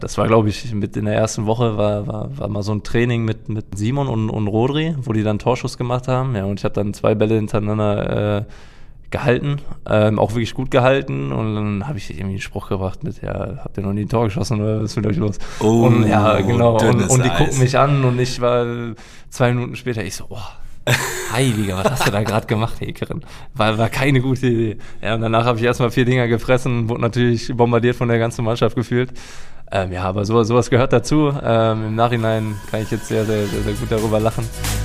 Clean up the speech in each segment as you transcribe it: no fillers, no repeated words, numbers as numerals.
Das war, glaube ich, mit in der ersten Woche war mal so ein Training mit Simon und Rodri, wo die dann Torschuss gemacht haben. Ja, und ich habe dann 2 Bälle hintereinander gehalten, auch wirklich gut gehalten. Und dann habe ich irgendwie einen Spruch gebracht mit, ja, habt ihr noch nie ein Tor geschossen oder was ist mit euch los? Oh, und ja, genau. Und die Eis. gucken mich an und ich war 2 Minuten später, ich so, Heiliger, was hast du da gerade gemacht, Hekerin? War keine gute Idee. Ja, und danach habe ich erstmal 4 Dinger gefressen, wurde natürlich bombardiert von der ganzen Mannschaft gefühlt. Ja, aber sowas gehört dazu. Im Nachhinein kann ich jetzt sehr, sehr, sehr, sehr gut darüber lachen.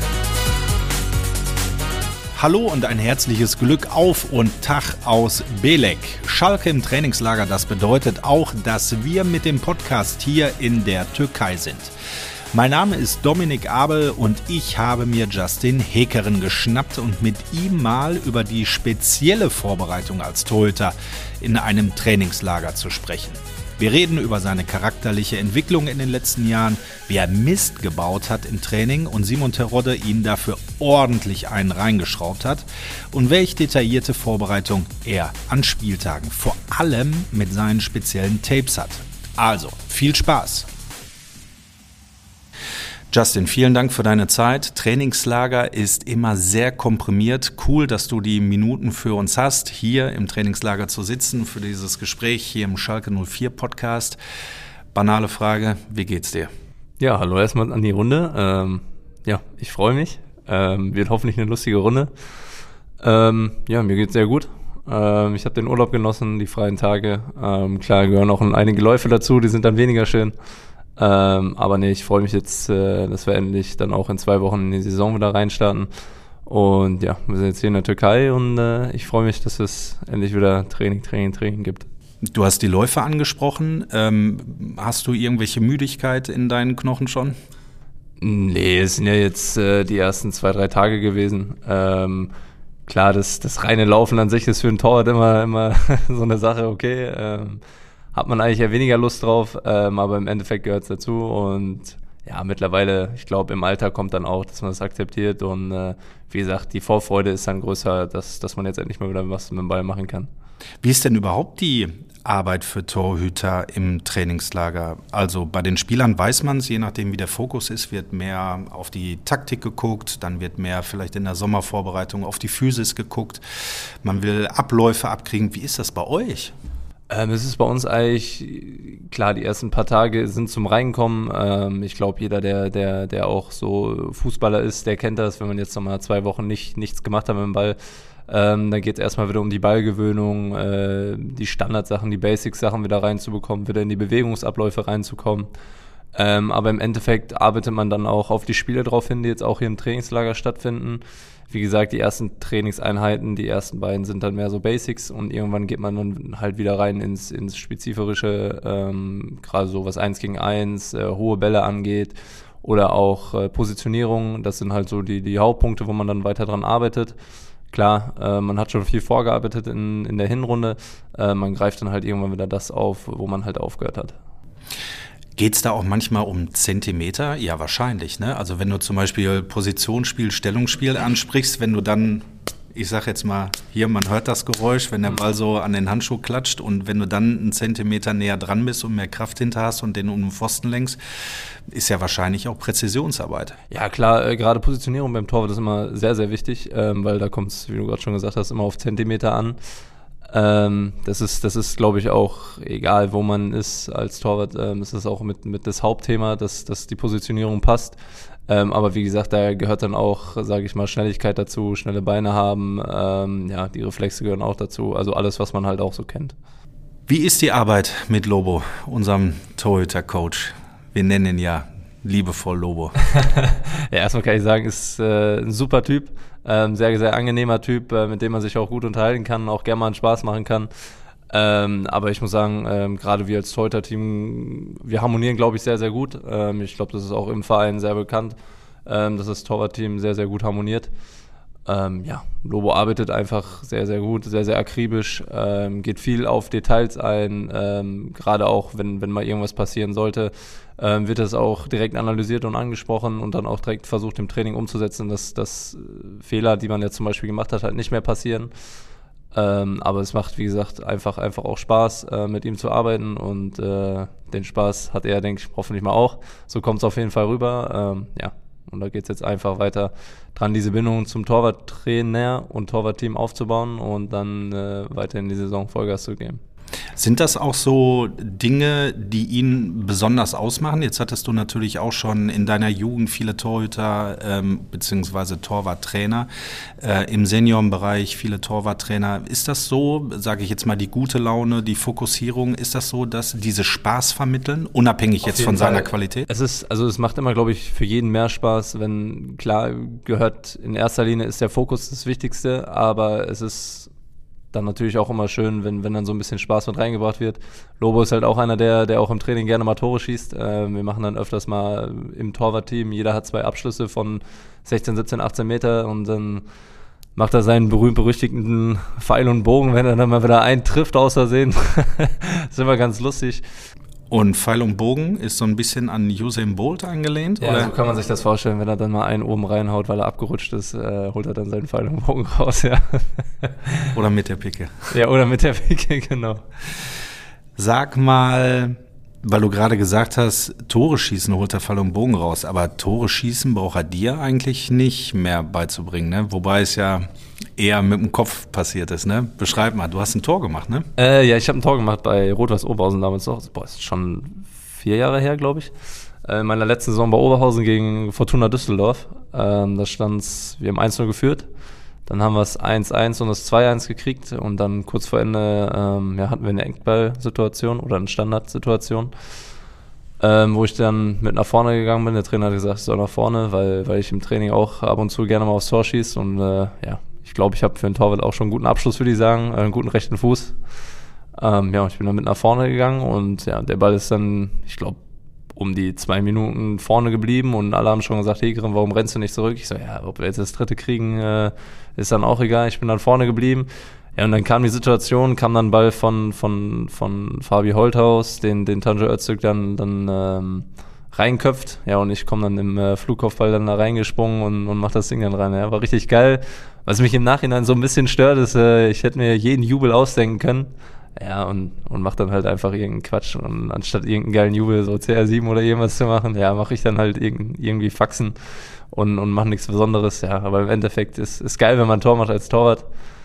Hallo und ein herzliches Glück auf und Tag aus Belek. Schalke im Trainingslager, das bedeutet auch, dass wir mit dem Podcast hier in der Türkei sind. Mein Name ist Dominik Abel und ich habe mir Justin Hekerin geschnappt und mit ihm mal über die spezielle Vorbereitung als Torhüter in einem Trainingslager zu sprechen. Wir reden über seine charakterliche Entwicklung in den letzten Jahren, wie er Mist gebaut hat im Training und Simon Terodde ihn dafür ordentlich einen reingeschraubt hat und welche detaillierte Vorbereitung er an Spieltagen vor allem mit seinen speziellen Tapes hat. Also, viel Spaß! Justin, vielen Dank für deine Zeit. Trainingslager ist immer sehr komprimiert. Cool, dass du die Minuten für uns hast, hier im Trainingslager zu sitzen, für dieses Gespräch hier im Schalke 04 Podcast. Banale Frage, wie geht's dir? Ja, hallo erstmal an die Runde. Ja, ich freue mich. Wird hoffentlich eine lustige Runde. Ja, mir geht's sehr gut. Ich habe den Urlaub genossen, die freien Tage. Klar gehören auch einige Läufe dazu, die sind dann weniger schön. Aber nee, ich freue mich jetzt, dass wir endlich dann auch in 2 Wochen in die Saison wieder reinstarten. Und ja, wir sind jetzt hier in der Türkei und ich freue mich, dass es endlich wieder Training gibt. Du hast die Läufe angesprochen. Hast du irgendwelche Müdigkeit in deinen Knochen schon? Nee, es sind ja jetzt die ersten 2-3 Tage gewesen. Klar, das reine Laufen an sich ist für einen Torwart immer so eine Sache, okay. Hat man eigentlich eher weniger Lust drauf, aber im Endeffekt gehört es dazu und ja, mittlerweile, ich glaube, im Alter kommt dann auch, dass man das akzeptiert und wie gesagt, die Vorfreude ist dann größer, dass man jetzt endlich mal wieder was mit dem Ball machen kann. Wie ist denn überhaupt die Arbeit für Torhüter im Trainingslager? Also bei den Spielern weiß man es, je nachdem wie der Fokus ist, wird mehr auf die Taktik geguckt, dann wird mehr vielleicht in der Sommervorbereitung auf die Physis geguckt, man will Abläufe abkriegen. Wie ist das bei euch? Es ist bei uns eigentlich, klar, die ersten paar Tage sind zum Reinkommen. Ich glaube, jeder, der auch so Fußballer ist, der kennt das, wenn man jetzt nochmal 2 Wochen nichts gemacht hat mit dem Ball. Dann geht es erstmal wieder um die Ballgewöhnung, die Standardsachen, die Basics-Sachen wieder reinzubekommen, wieder in die Bewegungsabläufe reinzukommen. Aber im Endeffekt arbeitet man dann auch auf die Spiele drauf hin, die jetzt auch hier im Trainingslager stattfinden. Wie gesagt, die ersten Trainingseinheiten, die ersten beiden sind dann mehr so Basics und irgendwann geht man dann halt wieder rein ins Spezifische, gerade so was 1 gegen 1, hohe Bälle angeht oder auch Positionierung. Das sind halt so die Hauptpunkte, wo man dann weiter dran arbeitet. Klar, man hat schon viel vorgearbeitet in der Hinrunde. Man greift dann halt irgendwann wieder das auf, wo man halt aufgehört hat. Geht's da auch manchmal um Zentimeter? Ja, wahrscheinlich, ne? Also wenn du zum Beispiel Positionsspiel, Stellungsspiel ansprichst, wenn du dann, ich sag jetzt mal, hier, man hört das Geräusch, wenn der Ball so an den Handschuh klatscht und wenn du dann einen Zentimeter näher dran bist und mehr Kraft hinter hast und den um den Pfosten lenkst, ist ja wahrscheinlich auch Präzisionsarbeit. Ja klar, gerade Positionierung beim Torwart ist immer sehr, sehr wichtig, weil da kommt es, wie du gerade schon gesagt hast, immer auf Zentimeter an. Das ist, glaube ich, auch egal, wo man ist als Torwart, ist das auch mit das Hauptthema, dass die Positionierung passt. Aber wie gesagt, da gehört dann auch, sage ich mal, Schnelligkeit dazu, schnelle Beine haben, ja, die Reflexe gehören auch dazu, also alles, was man halt auch so kennt. Wie ist die Arbeit mit Lobo, unserem Torhüter-Coach? Wir nennen ihn ja liebevoll Lobo. Ja, erstmal kann ich sagen, ist ein super Typ. Sehr, sehr angenehmer Typ, mit dem man sich auch gut unterhalten kann und auch gerne mal einen Spaß machen kann. Aber ich muss sagen, gerade wir als Torhüter-Team, wir harmonieren, glaube ich, sehr, sehr gut. Ich glaube, das ist auch im Verein sehr bekannt, dass das Torwart-Team sehr, sehr gut harmoniert. Ja, Lobo arbeitet einfach sehr, sehr gut, sehr, sehr akribisch, geht viel auf Details ein, gerade auch, wenn mal irgendwas passieren sollte, wird das auch direkt analysiert und angesprochen und dann auch direkt versucht im Training umzusetzen, dass Fehler, die man jetzt zum Beispiel gemacht hat, halt nicht mehr passieren. Aber es macht, wie gesagt, einfach auch Spaß, mit ihm zu arbeiten und den Spaß hat er, denke ich, hoffentlich mal auch. So kommt es auf jeden Fall rüber. Und da geht es jetzt einfach weiter dran, diese Bindung zum Torwarttrainer und Torwartteam aufzubauen und dann weiter in die Saison Vollgas zu geben. Sind das auch so Dinge, die ihn besonders ausmachen? Jetzt hattest du natürlich auch schon in deiner Jugend viele Torhüter beziehungsweise Torwarttrainer, im Seniorenbereich viele Torwarttrainer. Ist das so, sage ich jetzt mal, die gute Laune, die Fokussierung, ist das so, dass diese Spaß vermitteln, unabhängig jetzt von seiner Qualität? Es macht immer, glaube ich, für jeden mehr Spaß, wenn, klar, gehört in erster Linie ist der Fokus das Wichtigste, aber es ist dann natürlich auch immer schön, wenn dann so ein bisschen Spaß mit reingebracht wird. Lobo ist halt auch einer, der auch im Training gerne mal Tore schießt. Wir machen dann öfters mal im Torwartteam, jeder hat 2 Abschlüsse von 16, 17, 18 Meter und dann macht er seinen berühmt-berüchtigten Pfeil und Bogen, wenn er dann mal wieder einen trifft aus Versehen. Das ist immer ganz lustig. Und Pfeil und Bogen ist so ein bisschen an Usain Bolt angelehnt? Ja, oder? So kann man sich das vorstellen, wenn er dann mal einen oben reinhaut, weil er abgerutscht ist, holt er dann seinen Pfeil und Bogen raus, ja. Oder mit der Picke. Ja, oder mit der Picke, genau. Sag mal, weil du gerade gesagt hast, Tore schießen holt der Pfeil und Bogen raus, aber Tore schießen braucht er dir eigentlich nicht mehr beizubringen, ne? Wobei es ja eher mit dem Kopf passiert ist, ne? Beschreib mal, du hast ein Tor gemacht, ne? Ja, ich habe ein Tor gemacht bei Rot-Weiß Oberhausen damals noch. Boah, ist schon 4 Jahre her, glaube ich. In meiner letzten Saison bei Oberhausen gegen Fortuna Düsseldorf. Da stand's, wir haben 1-0 geführt. Dann haben wir es 1-1 und das 2-1 gekriegt und dann kurz vor Ende hatten wir eine Eckball-Situation oder eine Standardsituation, wo ich dann mit nach vorne gegangen bin. Der Trainer hat gesagt, ich soll nach vorne, weil ich im Training auch ab und zu gerne mal aufs Tor schieße und ich glaube, ich habe für einen Torwart auch schon einen guten Abschluss, würde ich sagen, einen guten rechten Fuß. Ich bin dann mit nach vorne gegangen und der Ball ist dann, ich glaube, um die 2 Minuten vorne geblieben und alle haben schon gesagt, Hegeren, warum rennst du nicht zurück? Ich so, ob wir jetzt das 3. kriegen, ist dann auch egal. Ich bin dann vorne geblieben. Ja, und dann kam die Situation, kam dann Ball von Fabi Holthaus, den Tanju Öztürk dann reinköpft. Ja, und ich komme dann im Flugkopfball dann da reingesprungen und mach das Ding dann rein. Ja, war richtig geil. Was mich im Nachhinein so ein bisschen stört, ist, ich hätte mir jeden Jubel ausdenken können. Ja, und mach dann halt einfach irgendeinen Quatsch. Und anstatt irgendeinen geilen Jubel, so CR7 oder irgendwas zu machen, mache ich dann halt irgendwie Faxen und mache nichts Besonderes. Ja, aber im Endeffekt ist geil, wenn man ein Tor macht als Torwart.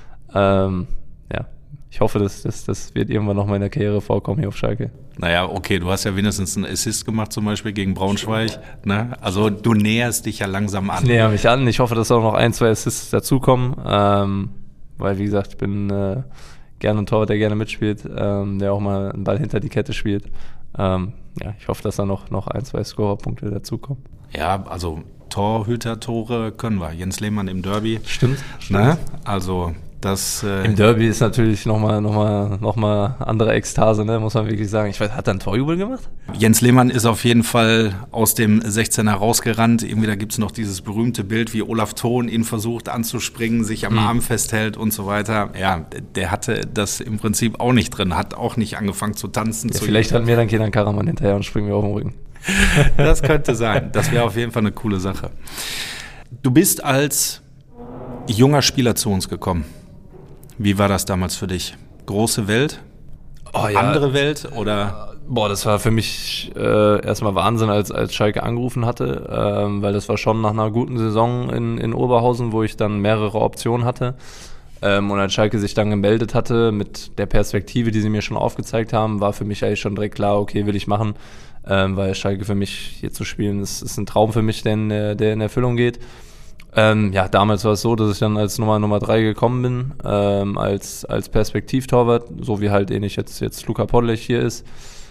Ich hoffe, das wird irgendwann noch mal in der Karriere vorkommen hier auf Schalke. Naja, okay, du hast ja wenigstens einen Assist gemacht, zum Beispiel gegen Braunschweig. Ne? Also du näherst dich ja langsam an. Ich näher mich an. Ich hoffe, dass auch noch 1, 2 Assists dazukommen. Weil, wie gesagt, ich bin gerne ein Torwart, der gerne mitspielt, der auch mal einen Ball hinter die Kette spielt. Ich hoffe, dass da noch 1, 2 Scorerpunkte dazukommen. Ja, also Torhüter-Tore können wir. Jens Lehmann im Derby. Stimmt. Ne? Also das im Derby ist natürlich noch mal andere Ekstase, ne? Muss man wirklich sagen. Ich weiß, hat er einen Torjubel gemacht? Jens Lehmann ist auf jeden Fall aus dem 16er rausgerannt. Irgendwie da gibt's noch dieses berühmte Bild, wie Olaf Thon ihn versucht anzuspringen, sich am Arm festhält und so weiter. Ja, der hatte das im Prinzip auch nicht drin, hat auch nicht angefangen zu tanzen. Ja, vielleicht hatten wir dann Kenan Karaman hinterher und springen wir auf den Rücken. Das könnte sein. Das wäre auf jeden Fall eine coole Sache. Du bist als junger Spieler zu uns gekommen. Wie war das damals für dich? Große Welt? Andere Welt? Oder? Das war für mich erstmal Wahnsinn, als Schalke angerufen hatte, weil das war schon nach einer guten Saison in Oberhausen, wo ich dann mehrere Optionen hatte. Und als Schalke sich dann gemeldet hatte mit der Perspektive, die sie mir schon aufgezeigt haben, war für mich eigentlich schon direkt klar, okay, will ich machen, weil Schalke für mich hier zu spielen, ist ein Traum für mich, der in Erfüllung geht. Damals war es so, dass ich dann als Nummer 3 gekommen bin, als Perspektivtorwart, so wie halt ähnlich jetzt Luka Podlech hier ist.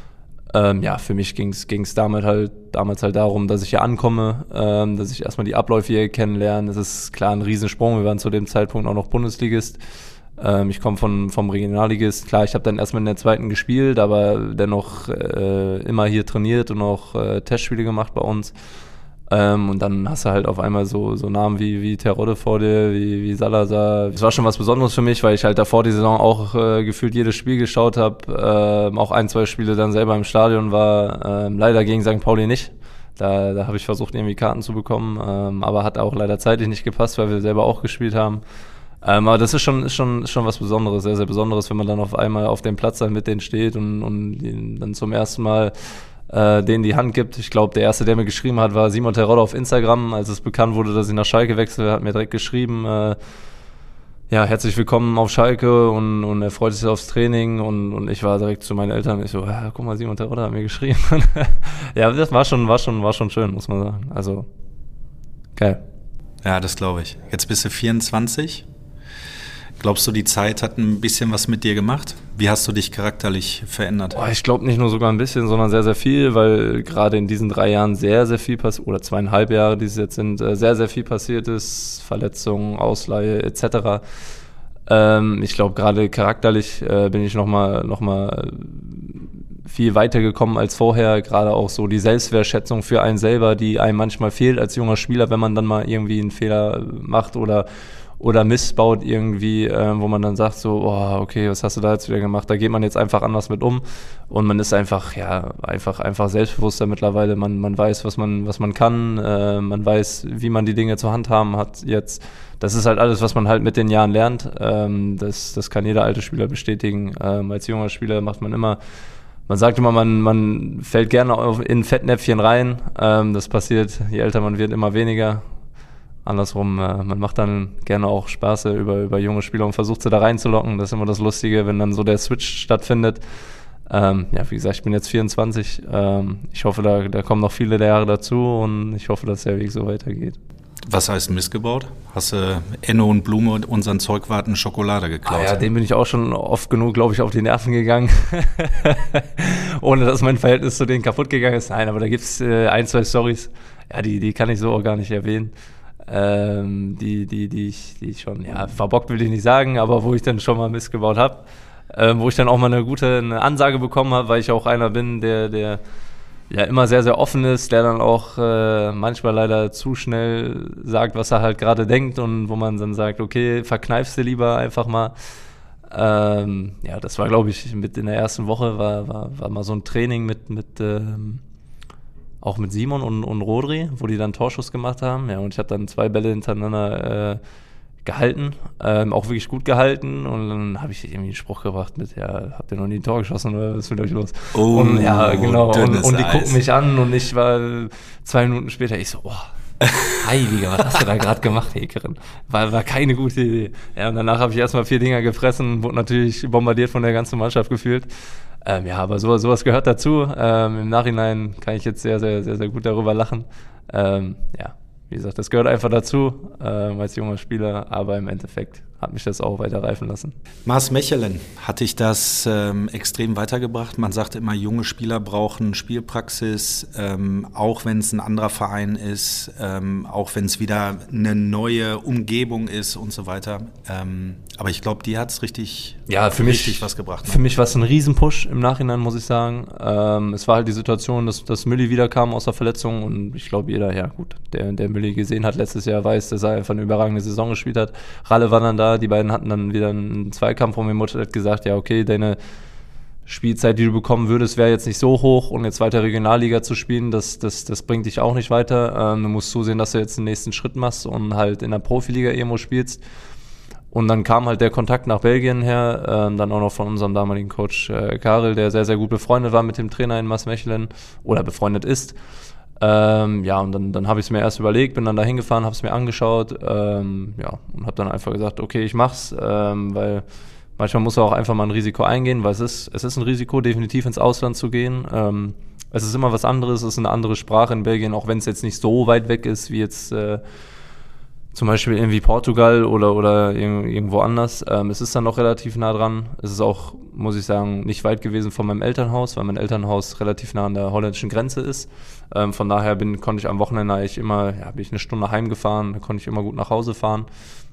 Für mich ging's damals halt darum, dass ich hier ankomme, dass ich erstmal die Abläufe hier kennenlerne. Das ist klar ein Riesensprung, wir waren zu dem Zeitpunkt auch noch Bundesligist. Ich komme vom Regionalligist. Klar, ich habe dann erstmal in der 2. gespielt, aber dennoch immer hier trainiert und auch Testspiele gemacht bei uns. Und dann hast du halt auf einmal so Namen wie Terodde vor dir, wie Salazar. Es war schon was Besonderes für mich, weil ich halt davor die Saison auch gefühlt jedes Spiel geschaut habe, auch 1, 2 Spiele dann selber im Stadion war, leider gegen St. Pauli nicht. Da habe ich versucht, irgendwie Karten zu bekommen, aber hat auch leider zeitlich nicht gepasst, weil wir selber auch gespielt haben. Aber das ist schon was Besonderes, sehr, sehr Besonderes, wenn man dann auf einmal auf dem Platz dann mit denen steht und dann zum ersten Mal denen die Hand gibt. Ich glaube, der Erste, der mir geschrieben hat, war Simon Terodde auf Instagram. Als es bekannt wurde, dass ich nach Schalke wechsle, hat mir direkt geschrieben, ja, herzlich willkommen auf Schalke und er freut sich aufs Training und ich war direkt zu meinen Eltern. Ich so, ja, guck mal, Simon Terodde hat mir geschrieben. Ja, das war schon schön, muss man sagen. Also, geil. Ja, das glaube ich. Jetzt bist du 24. Glaubst du, die Zeit hat ein bisschen was mit dir gemacht? Wie hast du dich charakterlich verändert? Ich glaube nicht nur sogar ein bisschen, sondern sehr, sehr viel, weil gerade in diesen 3 Jahren sehr, sehr viel passiert, oder 2,5 Jahre, die es jetzt sind, sehr, sehr viel passiert ist. Verletzungen, Ausleihe etc. Ich glaube, gerade charakterlich bin ich noch mal viel weiter gekommen als vorher. Gerade auch so die Selbstwertschätzung für einen selber, die einem manchmal fehlt als junger Spieler, wenn man dann mal irgendwie einen Fehler macht oder Mist baut irgendwie, wo man dann sagt so, oh, okay, was hast du da jetzt wieder gemacht? Da geht man jetzt einfach anders mit um und man ist einfach selbstbewusster mittlerweile. Man weiß, was man kann, man weiß, wie man die Dinge zur Hand haben hat jetzt. Das ist halt alles, was man halt mit den Jahren lernt. Das kann jeder alte Spieler bestätigen. Als junger Spieler macht man immer, man sagt immer, man fällt gerne in Fettnäpfchen rein. Das passiert, je älter man wird, immer weniger. Andersrum, man macht dann gerne auch Spaß über junge Spieler und versucht sie da reinzulocken. Das ist immer das Lustige, wenn dann so der Switch stattfindet. Ja, wie gesagt, ich bin jetzt 24. Ich hoffe, da kommen noch viele Jahre dazu und ich hoffe, dass der Weg so weitergeht. Was heißt Mist gebaut? Hast du Enno und Blume und unseren Zeugwarten Schokolade geklaut? Ja, dem bin ich auch schon oft genug, glaube ich, auf die Nerven gegangen. Ohne, dass mein Verhältnis zu denen kaputt gegangen ist. Nein, aber da gibt es 1, 2 Storys, ja, die kann ich so auch gar nicht erwähnen. Die ich schon, ja, verbockt will ich nicht sagen, aber wo ich dann schon mal Mist gebaut habe, wo ich dann auch mal eine Ansage bekommen habe, weil ich auch einer bin, der ja immer sehr, sehr offen ist, der dann auch manchmal leider zu schnell sagt, was er halt gerade denkt und wo man dann sagt, okay, verkneifst du lieber einfach mal. Ja, das war, glaube ich, mit in der ersten Woche war mal so ein Training auch mit Simon und Rodri, wo die dann Torschuss gemacht haben. Ja, und ich habe dann 2 Bälle hintereinander gehalten, auch wirklich gut gehalten. Und dann habe ich irgendwie einen Spruch gebracht mit, ja, habt ihr noch nie ein Tor geschossen oder was ist mit euch los? Oh, und ja, genau. Und die Eis. gucken mich an und ich war 2 Minuten später, ich so, oh, Heiliger, was hast du da gerade gemacht, Hekerin? War keine gute Idee. Ja, und danach habe ich erstmal 4 Dinger gefressen, wurde natürlich bombardiert von der ganzen Mannschaft gefühlt. Ja, aber sowas gehört dazu. Im Nachhinein kann ich jetzt sehr, sehr, sehr, sehr gut darüber lachen. Ja, wie gesagt, das gehört einfach dazu als junger Spieler, aber im Endeffekt hat mich das auch weiter reifen lassen. Mars Mechelen, hat dich das extrem weitergebracht? Man sagt immer, junge Spieler brauchen Spielpraxis, auch wenn es ein anderer Verein ist, auch wenn es wieder eine neue Umgebung ist und so weiter. Aber ich glaube, dir hat es richtig was gebracht. Ne? Für mich war es ein Riesenpush im Nachhinein, muss ich sagen. Es war halt die Situation, dass Mülli wiederkam aus der Verletzung und ich glaube, jeder, ja gut, der Mülli gesehen hat letztes Jahr, weiß, dass er einfach eine überragende Saison gespielt hat. Ralle war dann da, die beiden hatten dann wieder einen Zweikampf und mir Mutter hat gesagt, ja okay, deine Spielzeit, die du bekommen würdest, wäre jetzt nicht so hoch und jetzt weiter Regionalliga zu spielen, das bringt dich auch nicht weiter. Du musst zusehen, dass du jetzt den nächsten Schritt machst und halt in der Profiliga irgendwo spielst. Und dann kam halt der Kontakt nach Belgien her, dann auch noch von unserem damaligen Coach Karel, der sehr, sehr gut befreundet war mit dem Trainer in Mars Mechelen oder befreundet ist. Ja, und dann habe ich es mir erst überlegt, bin dann da hingefahren, habe es mir angeschaut, ja, und habe dann einfach gesagt, okay, ich mach's, weil manchmal muss er auch einfach mal ein Risiko eingehen, weil es ist ein Risiko, definitiv ins Ausland zu gehen. Es ist immer was anderes, es ist eine andere Sprache in Belgien, auch wenn es jetzt nicht so weit weg ist, wie jetzt zum Beispiel irgendwie Portugal oder irgendwo anders. Es ist dann noch relativ nah dran. Es ist auch, muss ich sagen, nicht weit gewesen von meinem Elternhaus, weil mein Elternhaus relativ nah an der holländischen Grenze ist. Von daher konnte ich am Wochenende eigentlich immer, ja, bin ich eine Stunde heimgefahren, da konnte ich immer gut nach Hause fahren.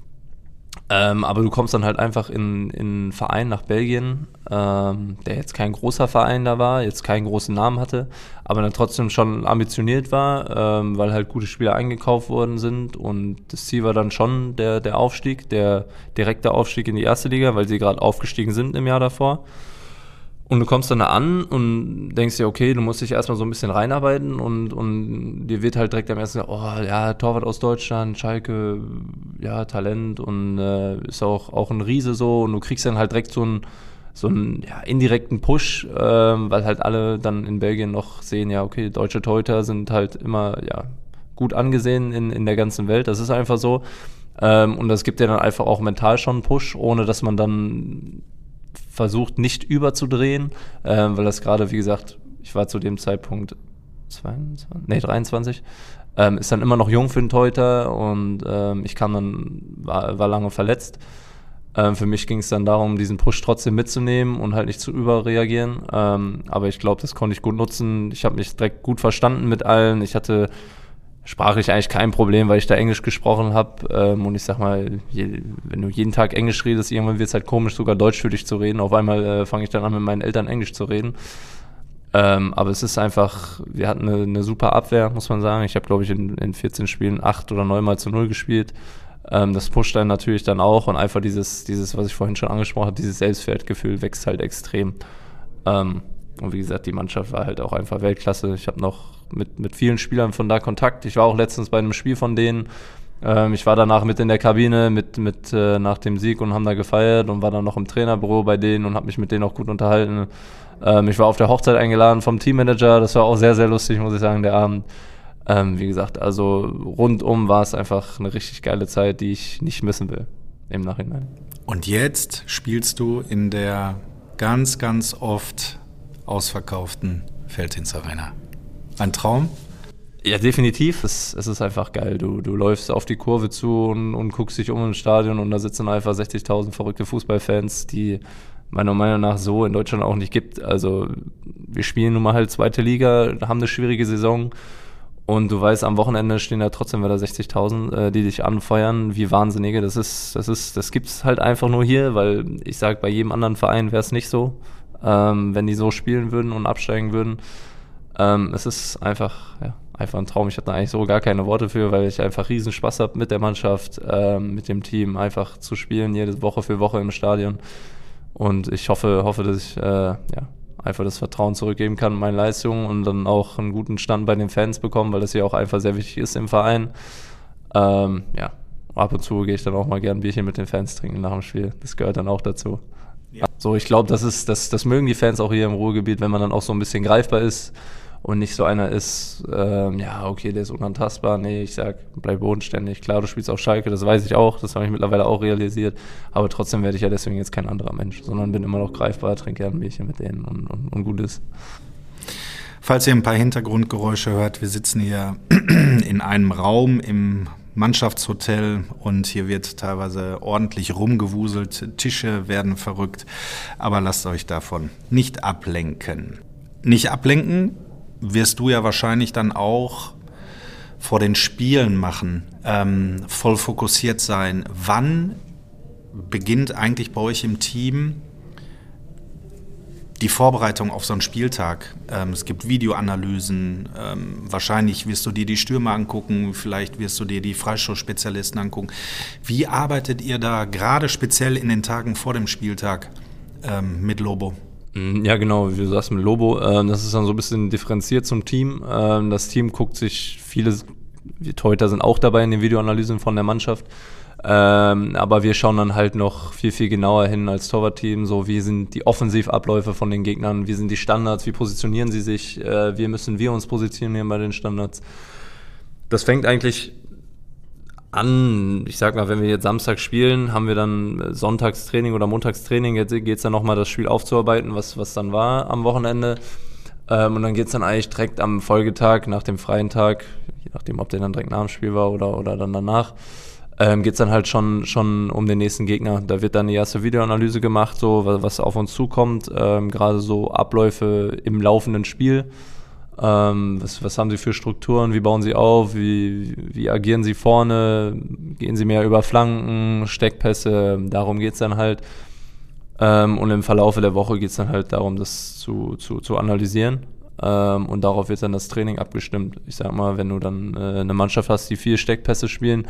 Aber du kommst dann halt einfach in einen Verein nach Belgien, der jetzt kein großer Verein da war, jetzt keinen großen Namen hatte, aber dann trotzdem schon ambitioniert war, weil halt gute Spieler eingekauft worden sind und das Ziel war dann schon der Aufstieg, der direkte Aufstieg in die erste Liga, weil sie gerade aufgestiegen sind im Jahr davor. Und du kommst dann da an und denkst dir, okay, du musst dich erstmal so ein bisschen reinarbeiten und dir wird halt direkt am ersten gesagt, oh ja, Torwart aus Deutschland, Schalke, ja, Talent und ist auch ein Riese so, und du kriegst dann halt direkt so einen indirekten Push, weil halt alle dann in Belgien noch sehen, ja, okay, deutsche Torhüter sind halt immer gut angesehen in der ganzen Welt, das ist einfach so. Und das gibt dir dann einfach auch mental schon einen Push, ohne dass man dann versucht, nicht überzudrehen, weil das gerade, wie gesagt, ich war zu dem Zeitpunkt 23, ist dann immer noch jung für einen Torhüter und ich war lange verletzt. Für mich ging es dann darum, diesen Push trotzdem mitzunehmen und halt nicht zu überreagieren, aber ich glaube, das konnte ich gut nutzen. Ich habe mich direkt gut verstanden mit allen. Ich hatte sprachlich eigentlich kein Problem, weil ich da Englisch gesprochen habe. Und ich sag mal, wenn du jeden Tag Englisch redest, irgendwann wird es halt komisch, sogar Deutsch für dich zu reden. Auf einmal fange ich dann an, mit meinen Eltern Englisch zu reden. Aber es ist einfach, wir hatten eine super Abwehr, muss man sagen. Ich habe, glaube ich, in 14 Spielen 8 oder 9-0 gespielt. Das pusht dann natürlich dann auch. Und einfach dieses, was ich vorhin schon angesprochen habe, dieses Selbstwertgefühl wächst halt extrem. Und wie gesagt, die Mannschaft war halt auch einfach Weltklasse. Ich habe noch mit vielen Spielern von da Kontakt. Ich war auch letztens bei einem Spiel von denen. Ich war danach mit in der Kabine nach dem Sieg und haben da gefeiert und war dann noch im Trainerbüro bei denen und habe mich mit denen auch gut unterhalten. Ich war auf der Hochzeit eingeladen vom Teammanager. Das war auch sehr, sehr lustig, muss ich sagen, der Abend. Wie gesagt, also rundum war es einfach eine richtig geile Zeit, die ich nicht missen will im Nachhinein. Und jetzt spielst du in der ganz, ganz oft ausverkauften Veltins Arena. Ein Traum? Ja, definitiv. Es ist einfach geil. Du läufst auf die Kurve zu und guckst dich um im Stadion und da sitzen einfach 60.000 verrückte Fußballfans, die meiner Meinung nach so in Deutschland auch nicht gibt. Also wir spielen nun mal halt 2. Liga, haben eine schwierige Saison und du weißt, am Wochenende stehen da trotzdem wieder 60.000, die dich anfeuern, wie Wahnsinnige. Das gibt's halt einfach nur hier, weil ich sag, bei jedem anderen Verein wäre es nicht so, wenn die so spielen würden und absteigen würden. Es ist einfach ein Traum. Ich habe da eigentlich so gar keine Worte für, weil ich einfach riesen Spaß habe mit der Mannschaft, mit dem Team, einfach zu spielen, jede Woche für Woche im Stadion. Und ich hoffe, dass ich einfach das Vertrauen zurückgeben kann in meine Leistungen und dann auch einen guten Stand bei den Fans bekommen, weil das ja auch einfach sehr wichtig ist im Verein. Ab und zu gehe ich dann auch mal gern ein Bierchen mit den Fans trinken nach dem Spiel. Das gehört dann auch dazu. Ja. So, ich glaube, das mögen die Fans auch hier im Ruhrgebiet, wenn man dann auch so ein bisschen greifbar ist und nicht so einer ist, okay, der ist unantastbar. Nee, ich sag, bleib bodenständig. Klar, du spielst auf Schalke, das weiß ich auch, das habe ich mittlerweile auch realisiert, aber trotzdem werde ich ja deswegen jetzt kein anderer Mensch, sondern bin immer noch greifbar, trinke gerne ein Bierchen mit denen und gut ist. Falls ihr ein paar Hintergrundgeräusche hört, wir sitzen hier in einem Raum im Mannschaftshotel und hier wird teilweise ordentlich rumgewuselt, Tische werden verrückt, aber lasst euch davon nicht ablenken. Nicht ablenken wirst du ja wahrscheinlich dann auch vor den Spielen machen, voll fokussiert sein. Wann beginnt eigentlich bei euch im Team die Vorbereitung auf so einen Spieltag? Es gibt Videoanalysen, wahrscheinlich wirst du dir die Stürmer angucken, vielleicht wirst du dir die Freistoßspezialisten angucken. Wie arbeitet ihr da gerade speziell in den Tagen vor dem Spieltag mit Lobo? Ja, genau, wie du sagst, mit Lobo. Das ist dann so ein bisschen differenziert zum Team. Das Team guckt sich wir Torhüter sind auch dabei in den Videoanalysen von der Mannschaft. Aber wir schauen dann halt noch viel, viel genauer hin als Torwartteam. So, wie sind die Offensivabläufe von den Gegnern? Wie sind die Standards? Wie positionieren sie sich? Wie müssen wir uns positionieren bei den Standards? Das fängt eigentlich an, ich sag mal, wenn wir jetzt Samstag spielen, haben wir dann Sonntagstraining oder Montagstraining. Jetzt geht's dann nochmal das Spiel aufzuarbeiten, was dann war am Wochenende. Und dann geht's dann eigentlich direkt am Folgetag, nach dem freien Tag, je nachdem, ob der dann direkt nach dem Spiel war oder dann danach, geht's dann halt schon um den nächsten Gegner. Da wird dann die erste Videoanalyse gemacht, so was auf uns zukommt, gerade so Abläufe im laufenden Spiel. Was haben sie für Strukturen, wie bauen sie auf, wie agieren sie vorne, gehen sie mehr über Flanken, Steckpässe, darum geht's dann halt. Und im Verlaufe der Woche geht's dann halt darum, das zu analysieren. Und darauf wird dann das Training abgestimmt. Ich sag mal, wenn du dann eine Mannschaft hast, die 4 Steckpässe spielen,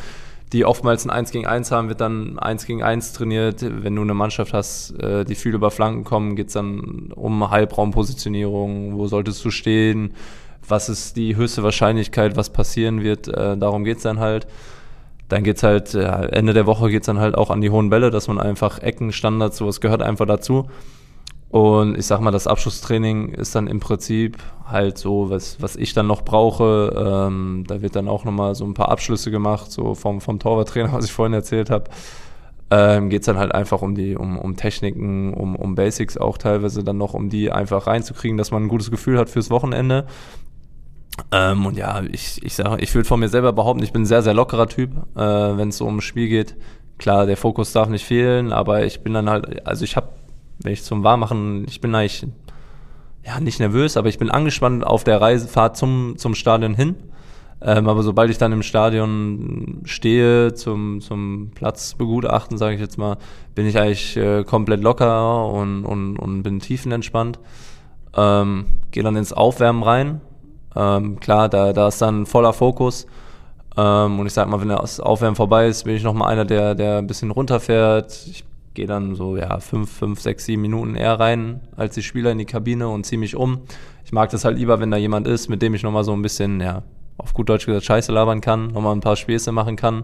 die oftmals ein 1 gegen 1 haben, wird dann 1 gegen 1 trainiert. Wenn du eine Mannschaft hast, die viel über Flanken kommen, geht es dann um Halbraumpositionierung, wo solltest du stehen, was ist die höchste Wahrscheinlichkeit, was passieren wird, darum geht es dann halt. Dann geht's halt, Ende der Woche geht's dann halt auch an die hohen Bälle, dass man einfach Ecken, Standards, sowas gehört einfach dazu. Und ich sag mal, das Abschlusstraining ist dann im Prinzip halt so, was ich dann noch brauche. Da wird dann auch nochmal so ein paar Abschlüsse gemacht, so vom Torwarttrainer, was ich vorhin erzählt habe. Geht's dann halt einfach um Techniken, um Basics auch teilweise dann noch, um die einfach reinzukriegen, dass man ein gutes Gefühl hat fürs Wochenende. Und ja, ich würde von mir selber behaupten, ich bin ein sehr, sehr lockerer Typ, wenn es so ums Spiel geht. Klar, der Fokus darf nicht fehlen, aber ich bin dann halt, also wenn ich zum Warmmachen, ich bin eigentlich, ja, nicht nervös, aber ich bin angespannt auf der Reisefahrt zum Stadion hin. Aber sobald ich dann im Stadion stehe, zum Platz begutachten, sage ich jetzt mal, bin ich eigentlich komplett locker und bin tiefenentspannt. Gehe dann ins Aufwärmen rein. Klar, da ist dann voller Fokus. Und ich sag mal, wenn das Aufwärmen vorbei ist, bin ich nochmal einer, der ein bisschen runterfährt. Ich gehe dann so 5, 6, 7 Minuten eher rein als die Spieler in die Kabine und ziehe mich um. Ich mag das halt lieber, wenn da jemand ist, mit dem ich nochmal so ein bisschen, ja, auf gut Deutsch gesagt, Scheiße labern kann, nochmal ein paar Späße machen kann.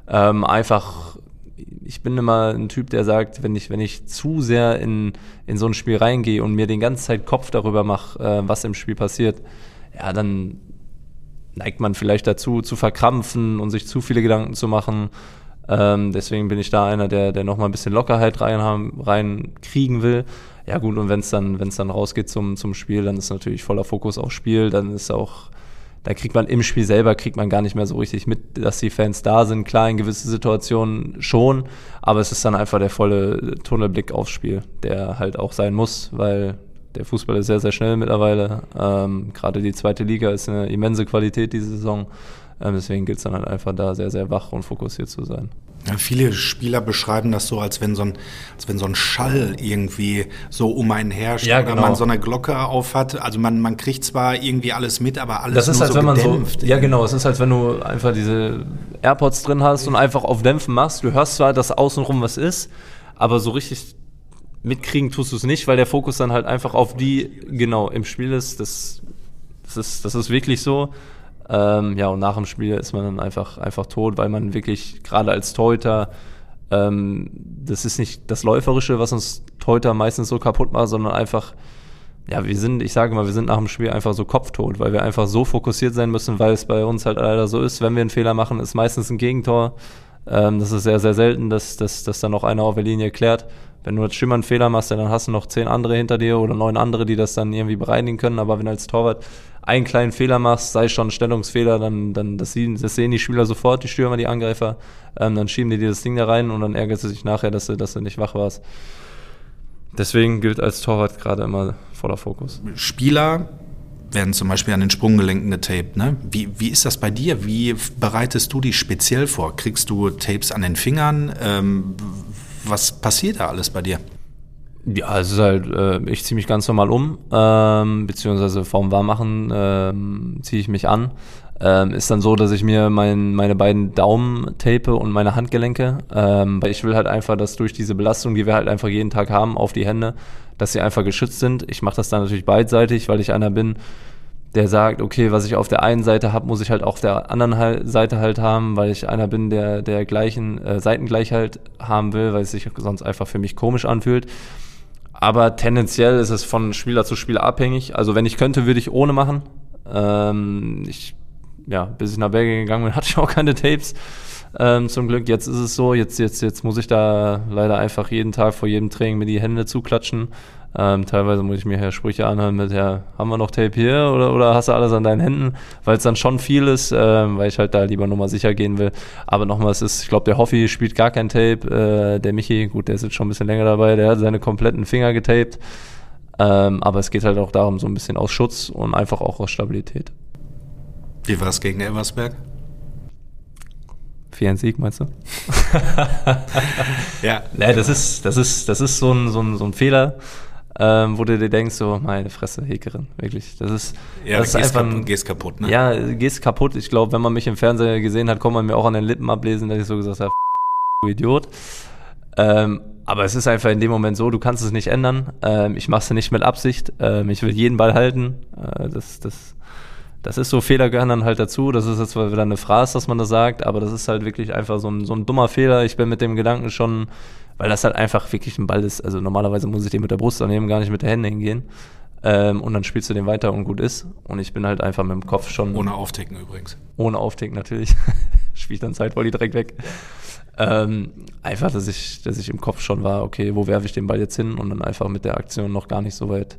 Ich bin immer ein Typ, der sagt, wenn ich zu sehr in so ein Spiel reingehe und mir die ganze Zeit Kopf darüber mache, was im Spiel passiert, ja, dann neigt man vielleicht dazu, zu verkrampfen und sich zu viele Gedanken zu machen. Deswegen bin ich da einer, der noch mal ein bisschen Lockerheit reinkriegen will. Ja gut, und wenn es dann rausgeht zum Spiel, dann ist natürlich voller Fokus aufs Spiel. Dann kriegt man im Spiel selber gar nicht mehr so richtig mit, dass die Fans da sind. Klar, in gewissen Situationen schon, aber es ist dann einfach der volle Tunnelblick aufs Spiel, der halt auch sein muss, weil der Fußball ist sehr, sehr schnell mittlerweile. Gerade die zweite Liga ist eine immense Qualität diese Saison. Deswegen gilt es dann halt einfach da sehr, sehr wach und fokussiert zu sein. Ja, viele Spieler beschreiben das so, als wenn so ein Schall irgendwie so um einen herrscht, ja, oder genau. man so eine Glocke auf hat. Also man kriegt zwar irgendwie alles mit, aber alles das ist nur halt, so wenn man gedämpft. So, ja genau, es ist halt, wenn du einfach diese AirPods drin hast und einfach auf Dämpfen machst. Du hörst zwar, dass außenrum was ist, aber so richtig mitkriegen tust du es nicht, weil der Fokus dann halt einfach auf die, genau, im Spiel ist. Das ist wirklich so. Ja, und nach dem Spiel ist man dann einfach tot, weil man wirklich, gerade als Torhüter, das ist nicht das Läuferische, was uns Torhüter meistens so kaputt macht, sondern einfach, ja, wir sind nach dem Spiel einfach so kopftot, weil wir einfach so fokussiert sein müssen, weil es bei uns halt leider so ist, wenn wir einen Fehler machen, ist meistens ein Gegentor. Das ist sehr, sehr selten, dass dann noch einer auf der Linie klärt. Wenn du als Schimmer einen Fehler machst, dann hast du noch 10 andere hinter dir oder 9 andere, die das dann irgendwie bereinigen können. Aber wenn du als Torwart einen kleinen Fehler machst, sei schon ein Stellungsfehler, dann das sehen die Spieler sofort, die Stürmer, die Angreifer. Dann schieben die dir das Ding da rein und dann ärgerst du dich nachher, dass du nicht wach warst. Deswegen gilt als Torwart gerade immer voller Fokus. Spieler werden zum Beispiel an den Sprunggelenken getaped, ne? Wie ist das bei dir? Wie bereitest du dich speziell vor? Kriegst du Tapes an den Fingern? Was passiert da alles bei dir? Ja, es ist halt, ich ziehe mich ganz normal um, beziehungsweise vorm Warmmachen ziehe ich mich an. Ist dann so, dass ich mir meine beiden Daumen tape und meine Handgelenke, weil ich will halt einfach, dass durch diese Belastung, die wir halt einfach jeden Tag haben auf die Hände, dass sie einfach geschützt sind. Ich mache das dann natürlich beidseitig, weil ich einer bin, der sagt, okay, was ich auf der einen Seite habe, muss ich halt auch auf der anderen Seite halt haben, weil ich einer bin, der gleichen Seitengleichheit haben will, weil es sich sonst einfach für mich komisch anfühlt. Aber tendenziell ist es von Spieler zu Spieler abhängig. Also wenn ich könnte, würde ich ohne machen. Bis ich nach Belgien gegangen bin, hatte ich auch keine Tapes. Zum Glück, jetzt ist es so, jetzt muss ich da leider einfach jeden Tag vor jedem Training mir die Hände zuklatschen. Teilweise muss ich mir ja Sprüche anhören mit, ja, haben wir noch Tape hier oder hast du alles an deinen Händen? Weil es dann schon viel ist, weil ich halt da lieber nochmal sicher gehen will. Aber nochmal, ich glaube, der Hoffi spielt gar kein Tape. Der Michi, gut, der ist jetzt schon ein bisschen länger dabei, der hat seine kompletten Finger getaped. Aber es geht halt auch darum, so ein bisschen aus Schutz und einfach auch aus Stabilität. Wie war es gegen Elversberg? 4-1 Sieg, meinst du? Ja. Nee, das ist so ein Fehler. wo du dir denkst, so, meine Fresse, Hekerin, wirklich. Das ist einfach gehst kaputt, ne? Ja, gehst kaputt. Ich glaube, wenn man mich im Fernseher gesehen hat, kann man mir auch an den Lippen ablesen, dass ich so gesagt habe, du Idiot. Aber es ist einfach in dem Moment so, du kannst es nicht ändern. Ich mache es nicht mit Absicht. Ich will jeden Ball halten. Das ist so, Fehler gehören dann halt dazu. Das ist jetzt wieder eine Phrase, dass man das sagt, aber das ist halt wirklich einfach so ein dummer Fehler. Ich bin mit dem Gedanken schon, weil das halt einfach wirklich ein Ball ist. Also normalerweise muss ich den mit der Brust annehmen, gar nicht mit den Händen hingehen. Und dann spielst du den weiter und gut ist. Und ich bin halt einfach mit dem Kopf schon... Ohne Aufticken übrigens. Ohne Aufticken natürlich. Spiel ich dann Zeitvolley direkt weg. Einfach, dass ich im Kopf schon war, okay, wo werfe ich den Ball jetzt hin? Und dann einfach mit der Aktion noch gar nicht so weit,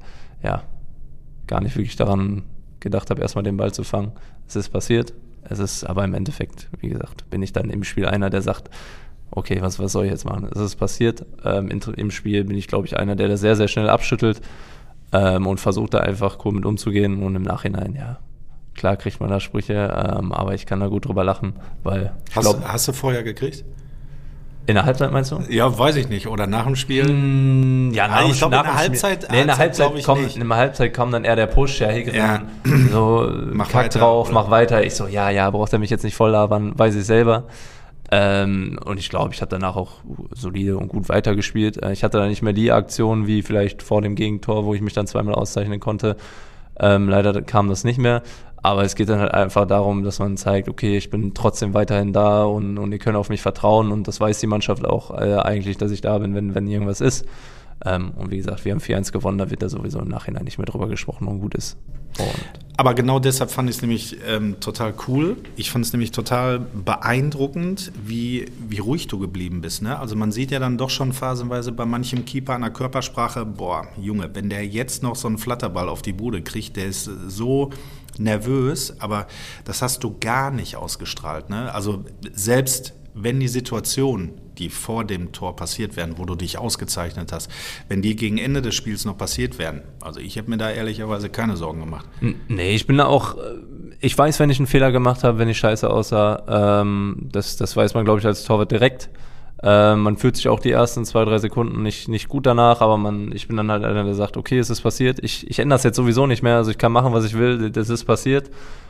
gar nicht wirklich daran gedacht habe, erstmal den Ball zu fangen. Es ist passiert. Es ist aber im Endeffekt, wie gesagt, bin ich dann im Spiel einer, der sagt, okay, was soll ich jetzt machen? Es ist passiert. Im Spiel bin ich, glaube ich, einer, der das sehr, sehr schnell abschüttelt und versucht da einfach cool mit umzugehen. Und im Nachhinein, klar kriegt man da Sprüche, aber ich kann da gut drüber lachen, weil Hast du vorher gekriegt? In der Halbzeit meinst du? Ja, weiß ich nicht. Oder nach dem Spiel? Ich glaube, in der Halbzeit. In der Halbzeit kam dann eher der Push, so, kack drauf, mach weiter. Ich so, braucht er mich jetzt nicht voll labern, weiß ich selber. Und ich glaube, ich habe danach auch solide und gut weitergespielt. Ich hatte dann nicht mehr die Aktion wie vielleicht vor dem Gegentor, wo ich mich dann zweimal auszeichnen konnte. Leider kam das nicht mehr. Aber es geht dann halt einfach darum, dass man zeigt, okay, ich bin trotzdem weiterhin da und ihr könnt auf mich vertrauen und das weiß die Mannschaft auch eigentlich, dass ich da bin, wenn irgendwas ist. Und wie gesagt, wir haben 4-1 gewonnen, da wird da sowieso im Nachhinein nicht mehr drüber gesprochen und gut ist. Aber genau deshalb fand ich es nämlich total cool. Ich fand es nämlich total beeindruckend, wie ruhig du geblieben bist. Ne? Also man sieht ja dann doch schon phasenweise bei manchem Keeper an der Körpersprache, boah, Junge, wenn der jetzt noch so einen Flatterball auf die Bude kriegt, der ist so nervös, aber das hast du gar nicht ausgestrahlt. Ne? Also selbst wenn die Situation, die vor dem Tor passiert wären, wo du dich ausgezeichnet hast, wenn die gegen Ende des Spiels noch passiert wären, also ich habe mir da ehrlicherweise keine Sorgen gemacht. Nee, ich bin da auch, ich weiß, wenn ich einen Fehler gemacht habe, wenn ich scheiße aussah, das weiß man, glaube ich, als Torwart direkt. Man fühlt sich auch die ersten 2-3 Sekunden nicht gut danach, aber ich bin dann halt einer, der sagt, okay, es ist passiert. Ich ändere das jetzt sowieso nicht mehr, also ich kann machen, was ich will, das ist passiert.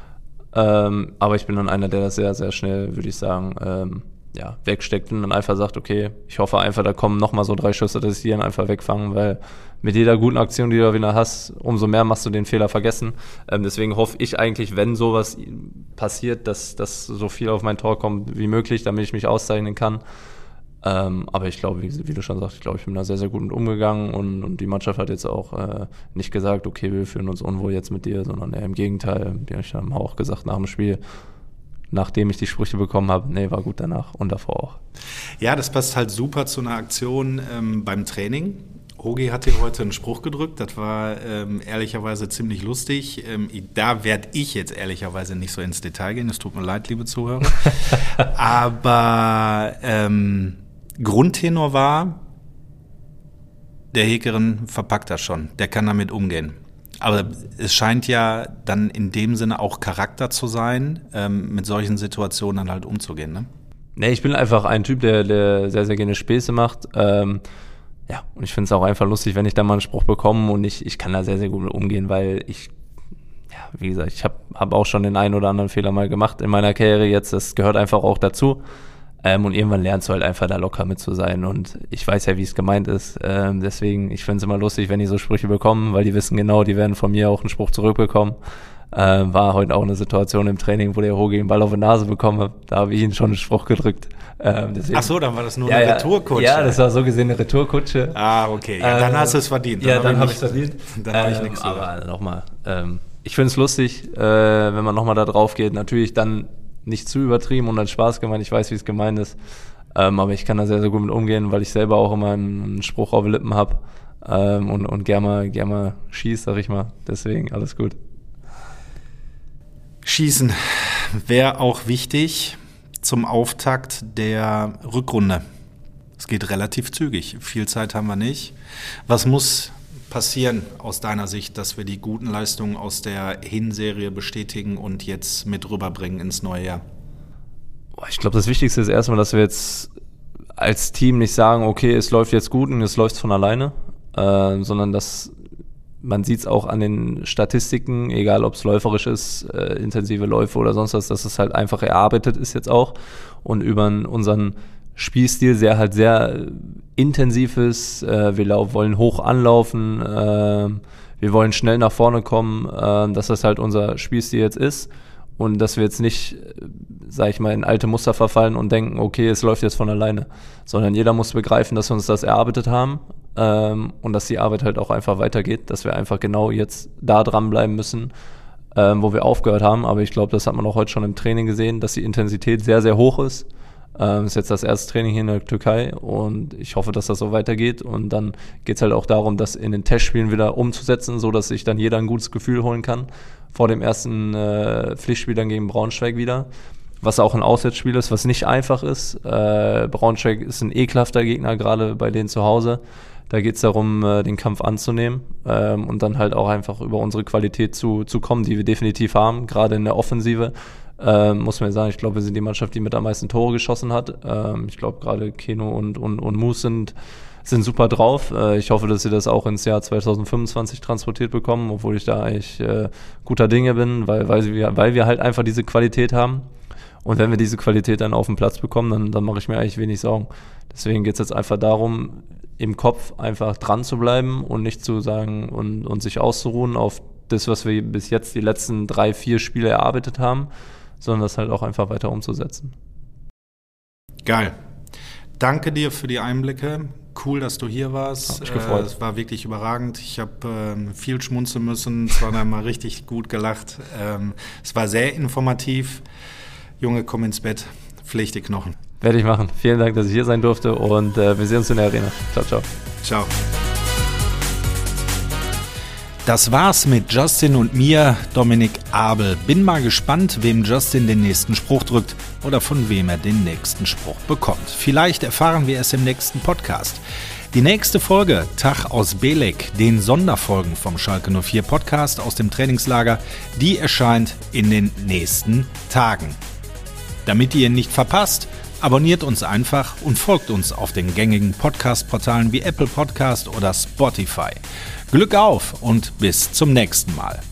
Aber ich bin dann einer, der das sehr, sehr schnell, würde ich sagen, wegsteckt und dann einfach sagt, okay, ich hoffe einfach, da kommen nochmal so 3 Schüsse, dass ich die dann einfach wegfange, weil mit jeder guten Aktion, die du wieder hast, umso mehr machst du den Fehler vergessen. Deswegen hoffe ich eigentlich, wenn sowas passiert, dass so viel auf mein Tor kommt wie möglich, damit ich mich auszeichnen kann. Aber ich glaube, wie du schon sagst, ich bin da sehr, sehr gut mit umgegangen und die Mannschaft hat jetzt auch nicht gesagt, okay, wir fühlen uns unwohl jetzt mit dir, sondern eher im Gegenteil. Die haben auch gesagt nach dem Spiel, nachdem ich die Sprüche bekommen habe, nee, war gut danach und davor auch. Ja, das passt halt super zu einer Aktion beim Training. Hogi hat dir heute einen Spruch gedrückt, das war ehrlicherweise ziemlich lustig. Da werde ich jetzt ehrlicherweise nicht so ins Detail gehen, es tut mir leid, liebe Zuhörer. Aber Grundtenor war, der Hekerin verpackt das schon, der kann damit umgehen. Aber es scheint ja dann in dem Sinne auch Charakter zu sein, mit solchen Situationen dann halt umzugehen, ne? Nee, ich bin einfach ein Typ, der sehr, sehr gerne Späße macht. Und ich finde es auch einfach lustig, wenn ich da mal einen Spruch bekomme und ich kann da sehr, sehr gut mit umgehen, weil wie gesagt, ich hab auch schon den einen oder anderen Fehler mal gemacht in meiner Karriere jetzt, das gehört einfach auch dazu. Und irgendwann lernst du halt einfach da locker mit zu sein und ich weiß ja, wie es gemeint ist. Deswegen, ich finde es immer lustig, wenn die so Sprüche bekommen, weil die wissen genau, die werden von mir auch einen Spruch zurückbekommen. War heute auch eine Situation im Training, wo der Hogi den Ball auf die Nase bekommen hat. Da habe ich ihn schon einen Spruch gedrückt. Deswegen, ach so, dann war das nur eine Retourkutsche. Ja, das war so gesehen eine Retourkutsche. Ah, okay. Ja, dann hast du es verdient. Dann habe ich es verdient. Dann habe ich nichts aber nochmal, ich finde es lustig, wenn man nochmal da drauf geht. Natürlich dann nicht zu übertrieben und dann Spaß gemeint. Ich weiß, wie es gemeint ist. Aber ich kann da sehr, sehr gut mit umgehen, weil ich selber auch immer einen Spruch auf den Lippen habe und gerne mal schieß, sag ich mal. Deswegen alles gut. Schießen wäre auch wichtig zum Auftakt der Rückrunde. Es geht relativ zügig. Viel Zeit haben wir nicht. Was muss passieren aus deiner Sicht, dass wir die guten Leistungen aus der Hinserie bestätigen und jetzt mit rüberbringen ins neue Jahr? Ich glaube, das Wichtigste ist erstmal, dass wir jetzt als Team nicht sagen, okay, es läuft jetzt gut und es läuft von alleine. sondern man sieht es auch an den Statistiken, egal ob es läuferisch ist, intensive Läufe oder sonst was, dass es halt einfach erarbeitet ist jetzt auch und über unseren Spielstil sehr intensiv ist. Wir wollen hoch anlaufen, wir wollen schnell nach vorne kommen, dass das halt unser Spielstil jetzt ist und dass wir jetzt nicht, sag ich mal, in alte Muster verfallen und denken, okay, es läuft jetzt von alleine, sondern jeder muss begreifen, dass wir uns das erarbeitet haben und dass die Arbeit halt auch einfach weitergeht, dass wir einfach genau jetzt da dranbleiben müssen, wo wir aufgehört haben. Aber ich glaube, das hat man auch heute schon im Training gesehen, dass die Intensität sehr hoch ist. Ist jetzt das erste Training hier in der Türkei und ich hoffe, dass das so weitergeht und dann geht es halt auch darum, das in den Testspielen wieder umzusetzen, so dass sich dann jeder ein gutes Gefühl holen kann vor dem ersten Pflichtspiel dann gegen Braunschweig wieder, was auch ein Auswärtsspiel ist, was nicht einfach ist. Braunschweig ist ein ekelhafter Gegner, gerade bei denen zu Hause. Da geht es darum, den Kampf anzunehmen und dann halt auch einfach über unsere Qualität zu kommen, die wir definitiv haben, gerade in der Offensive. Muss man sagen, ich glaube, wir sind die Mannschaft, die mit am meisten Tore geschossen hat. Ich glaube, gerade Keno und Moose sind super drauf. Ich hoffe, dass sie das auch ins Jahr 2025 transportiert bekommen, obwohl ich da eigentlich guter Dinge bin, weil wir halt einfach diese Qualität haben. Und wenn wir diese Qualität dann auf den Platz bekommen, dann mache ich mir eigentlich wenig Sorgen. Deswegen geht es jetzt einfach darum, im Kopf einfach dran zu bleiben und nicht zu sagen und sich auszuruhen auf das, was wir bis jetzt die letzten 3-4 Spiele erarbeitet haben, sondern das halt auch einfach weiter umzusetzen. Geil. Danke dir für die Einblicke. Cool, dass du hier warst. Hat mich gefreut. Es war wirklich überragend. Ich habe viel schmunzeln müssen. Es war einmal richtig gut gelacht. Es war sehr informativ. Junge, komm ins Bett. Pfleg die Knochen. Werde ich machen. Vielen Dank, dass ich hier sein durfte und wir sehen uns in der Arena. Ciao, ciao. Ciao. Das war's mit Justin und mir, Dominik Abel. Bin mal gespannt, wem Justin den nächsten Spruch drückt oder von wem er den nächsten Spruch bekommt. Vielleicht erfahren wir es im nächsten Podcast. Die nächste Folge, Tag aus Belek, den Sonderfolgen vom Schalke 04 Podcast aus dem Trainingslager, die erscheint in den nächsten Tagen. Damit ihr ihn nicht verpasst, abonniert uns einfach und folgt uns auf den gängigen Podcast-Portalen wie Apple Podcast oder Spotify. Glück auf und bis zum nächsten Mal.